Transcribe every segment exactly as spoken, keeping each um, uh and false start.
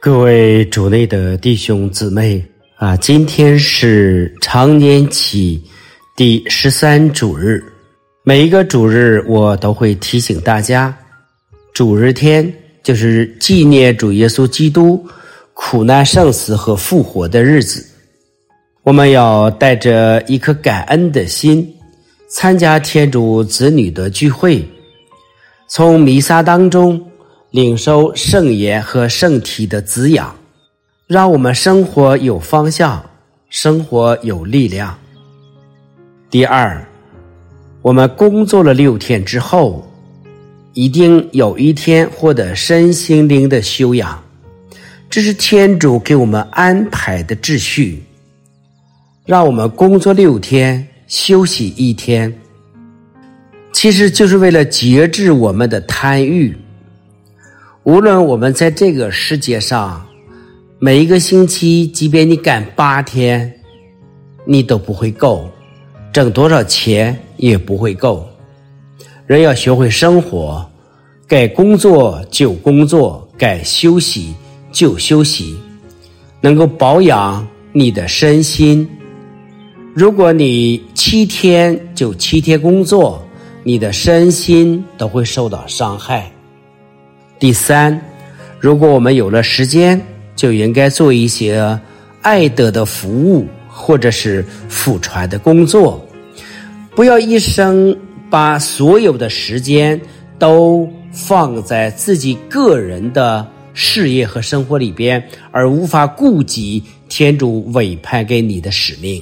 各位主内的弟兄姊妹啊，今天是常年期第十三主日。每一个主日我都会提醒大家，主日天就是纪念主耶稣基督苦难圣死和复活的日子。我们要带着一颗感恩的心参加天主子女的聚会，从弥撒当中领受圣言和圣体的滋养，让我们生活有方向，生活有力量。第二，我们工作了六天之后，一定有一天获得身心灵的修养，这是天主给我们安排的秩序，让我们工作六天，休息一天，其实就是为了节制我们的贪欲。无论我们在这个世界上，每一个星期即便你干八天，你都不会够，挣多少钱也不会够。人要学会生活，该工作就工作，该休息就休息，能够保养你的身心。如果你七天就七天工作，你的身心都会受到伤害。第三，如果我们有了时间，就应该做一些爱德的服务或者是福传的工作，不要一生把所有的时间都放在自己个人的事业和生活里边，而无法顾及天主委派给你的使命。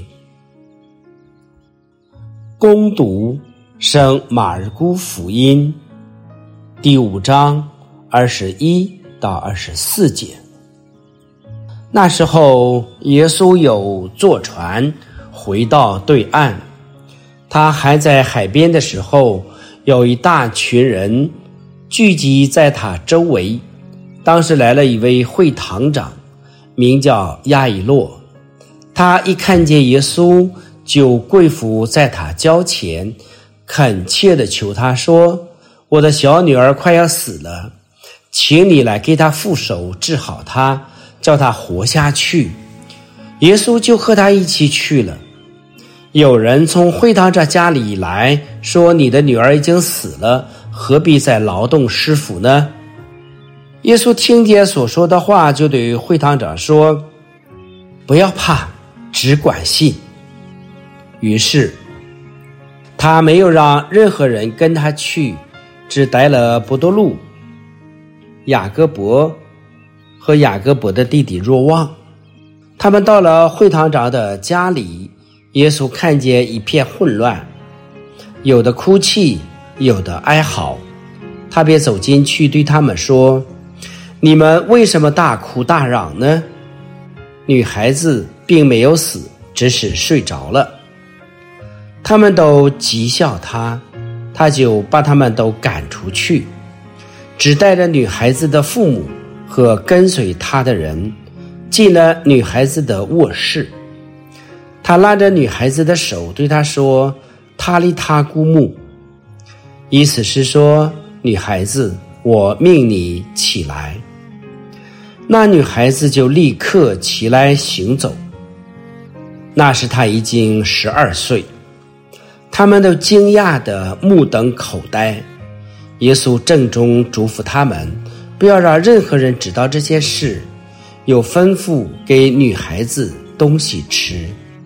恭读圣马尔谷福音第五章二十一到二十四节。那时候耶稣有坐船回到对岸，他还在海边的时候，有一大群人聚集在他周围。当时来了一位会堂长，名叫亚以洛，他一看见耶稣，就跪伏在他脚前，恳切地求他说：我的小女儿快要死了，请你来给她覆手治好她，叫她活下去。耶稣就和他一起去了。有人从会堂长家里来，说：你的女儿已经死了，何必再劳动师傅呢？耶稣听见所说的话，就对会堂长说：不要怕，只管信。于是他没有让任何人跟他去，只带了伯多禄、雅各伯和雅各伯的弟弟若望。他们到了会堂长的家里，耶稣看见一片混乱，有的哭泣，有的哀嚎，他便走进去对他们说：你们为什么大哭大嚷呢？女孩子并没有死，只是睡着了。他们都讥笑他，他就把他们都赶出去，只带着女孩子的父母和跟随他的人进了女孩子的卧室。他拉着女孩子的手对她说：他利他姑木，意思是说，女孩子，我命你起来。那女孩子就立刻起来行走。那时她已经十二岁。他们都惊讶地目瞪口呆。耶稣郑重嘱咐他们，不要让任何人知道这件事，又吩咐给女孩子东西吃。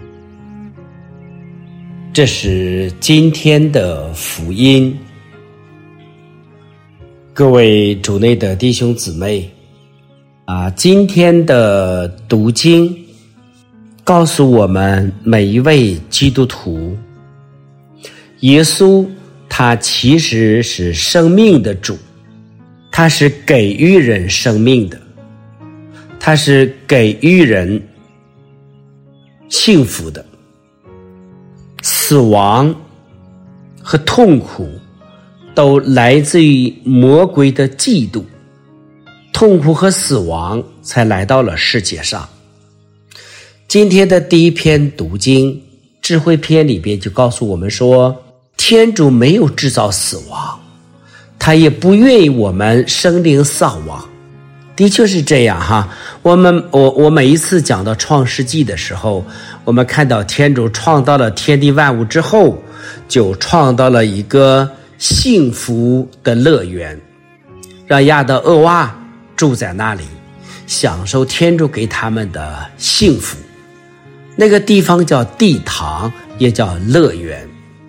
这是今天的福音。各位主内的弟兄姊妹啊，今天的读经告诉我们每一位基督徒，耶稣他其实是生命的主，他是给予人生命的，他是给予人幸福的。死亡和痛苦都来自于魔鬼的嫉妒，痛苦和死亡才来到了世界上。今天的第一篇读经智慧篇里边就告诉我们说，天主没有制造死亡，他也不愿意我们生灵丧亡。 的确是这样哈。我们我我每一次讲到创世纪的时候，我们看到天主创造了天地万物之后，就创造了一个幸福的乐园，让亚当厄娃住在那里，享受天主给他们的幸福。那个地方叫地堂，也叫乐园。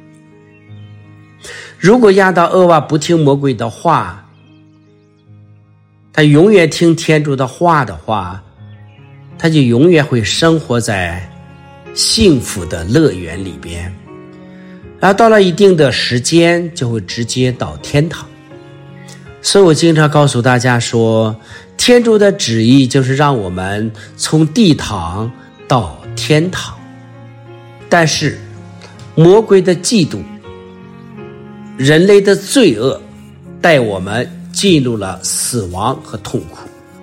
如果亚当厄娃不听魔鬼的话，他永远听天主的话的话，他就永远会生活在幸福的乐园里边，然后到了一定的时间就会直接到天堂。所以我经常告诉大家说，天主的旨意就是让我们从地堂到天堂，但是魔鬼的嫉妒，人类的罪恶带我们进入了死亡和痛苦。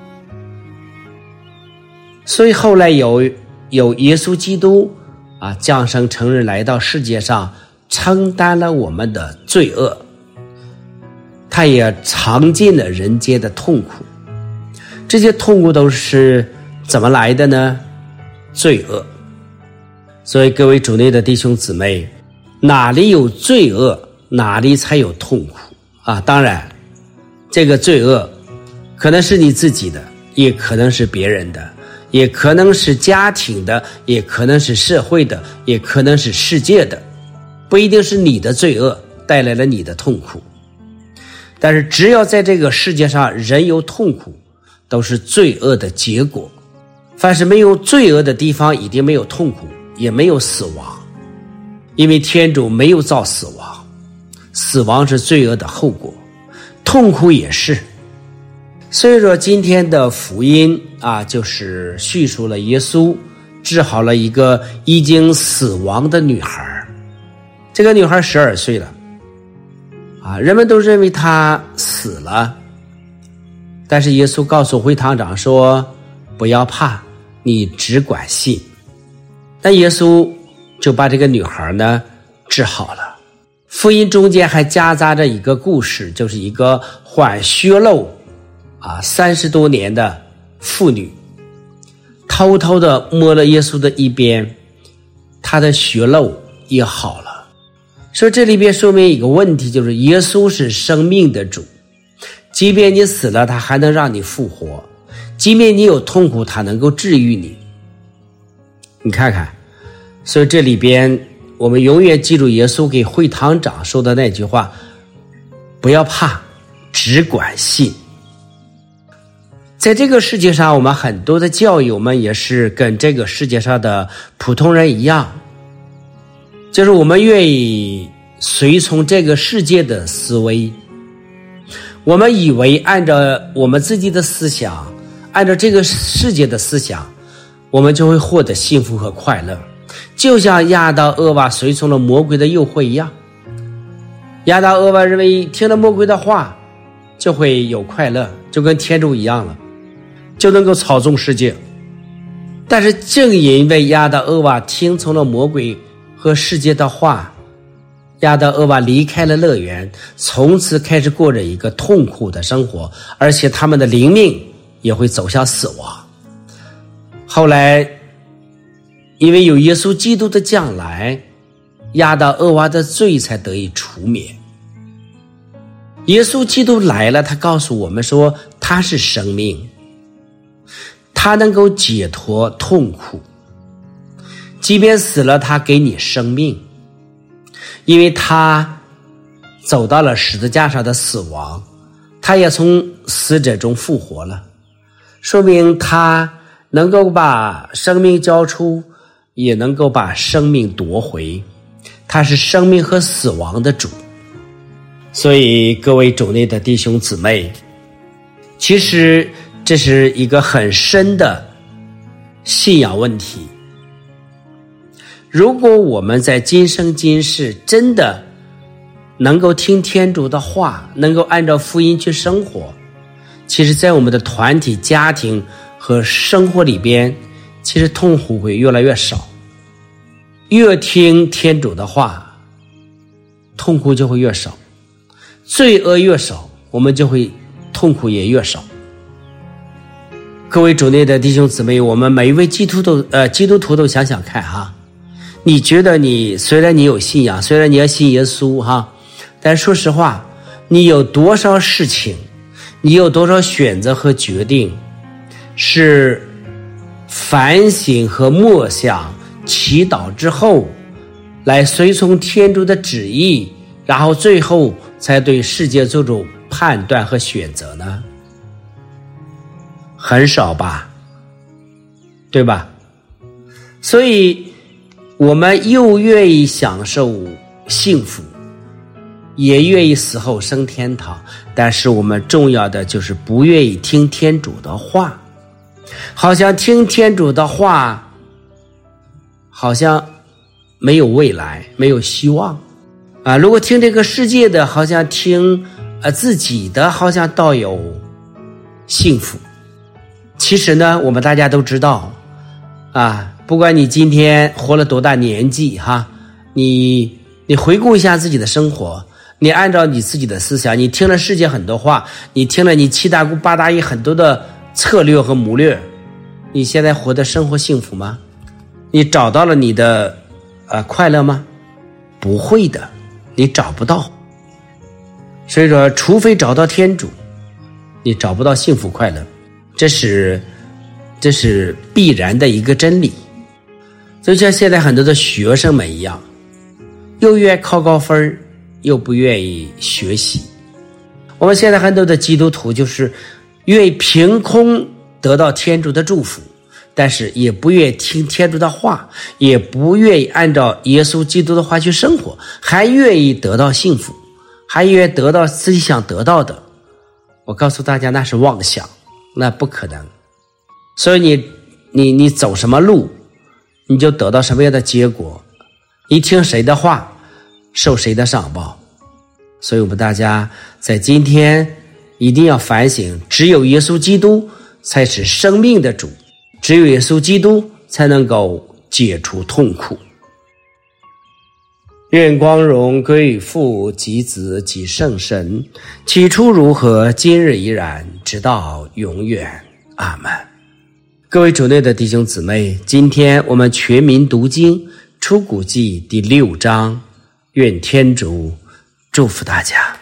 所以后来有有耶稣基督啊降生成人来到世界上，承担了我们的罪恶，他也尝尽了人间的痛苦。这些痛苦都是怎么来的呢？罪恶。所以各位主内的弟兄姊妹，哪里有罪恶，哪里才有痛苦啊！当然这个罪恶可能是你自己的，也可能是别人的，也可能是家庭的，也可能是社会的，也可能是世界的，不一定是你的罪恶带来了你的痛苦。但是只要在这个世界上人有痛苦，都是罪恶的结果。凡是没有罪恶的地方，一定没有痛苦，也没有死亡，因为天主没有造死亡，死亡是罪恶的后果，痛苦也是。所以说今天的福音啊，就是叙述了耶稣治好了一个已经死亡的女孩。这个女孩十二岁了啊，人们都认为她死了，但是耶稣告诉会堂长说，不要怕，你只管信。那耶稣就把这个女孩呢治好了。福音中间还夹杂着一个故事，就是一个患血漏啊三十多年的妇女，偷偷的摸了耶稣的一边，她的血漏也好了。所以这里边说明一个问题，就是耶稣是生命的主，即便你死了，他还能让你复活，即便你有痛苦，他能够治愈你。你看看，所以这里边我们永远记住耶稣给会堂长说的那句话，不要怕，只管信。在这个世界上，我们很多的教育，我们也是跟这个世界上的普通人一样，就是我们愿意随从这个世界的思维，我们以为按照我们自己的思想，按照这个世界的思想，我们就会获得幸福和快乐，就像亚当厄娃随从了魔鬼的诱惑一样。亚当厄娃认为听了魔鬼的话就会有快乐，就跟天主一样了，就能够操纵世界。但是正因为亚当厄娃听从了魔鬼和世界的话，亚当厄娃离开了乐园，从此开始过着一个痛苦的生活，而且他们的灵命也会走向死亡。后来因为有耶稣基督的降来，亚当厄娃的罪才得以除灭。耶稣基督来了，他告诉我们说他是生命，他能够解脱痛苦，即便死了他给你生命，因为他走到了十字架上的死亡，他也从死者中复活了，说明他能够把生命交出，也能够把生命夺回，他是生命和死亡的主。所以各位主内的弟兄姊妹，其实这是一个很深的信仰问题。如果我们在今生今世真的能够听天主的话，能够按照福音去生活，其实在我们的团体、家庭和生活里边，其实痛苦会越来越少。越听天主的话，痛苦就会越少，罪恶越少，我们就会痛苦也越少。 各位主内的弟兄姊妹，我们每一位基督徒呃基督徒都想想看哈，你觉得你虽然你有信仰，虽然你要信耶稣哈，但说实话，你有多少事情，你有多少选择和决定，是反省和默想、祈祷之后，来随从天主的旨意，然后最后才对世界做出判断和选择呢？很少吧，对吧？所以我们又愿意享受幸福，也愿意死后升天堂，但是我们重要的就是不愿意听天主的话，好像听天主的话好像没有未来，没有希望啊！如果听这个世界的，好像听呃自己的，好像倒有幸福。其实呢，我们大家都知道啊，不管你今天活了多大年纪哈，你你回顾一下自己的生活，你按照你自己的思想，你听了世界很多话，你听了你七大姑八大姨很多的策略和谋略，你现在活的生活幸福吗？你找到了你的呃快乐吗？不会的，你找不到。所以说，除非找到天主，你找不到幸福快乐，这是这是必然的一个真理。就像现在很多的学生们一样，又愿意考高分，又不愿意学习。我们现在很多的基督徒就是愿意凭空得到天主的祝福，但是也不愿意听天主的话，也不愿意按照耶稣基督的话去生活，还愿意得到幸福，还愿意得到自己想得到的。我告诉大家，那是妄想，那不可能。所以你你你走什么路，你就得到什么样的结果，你听谁的话，受谁的赏报。所以我们大家在今天一定要反省，只有耶稣基督才是生命的主，只有耶稣基督才能够解除痛苦。愿光荣归于父及子及圣神，起初如何，今日依然，直到永远。阿们。各位主内的弟兄姊妹，今天我们全民读经出谷记第六章，愿天主祝福大家。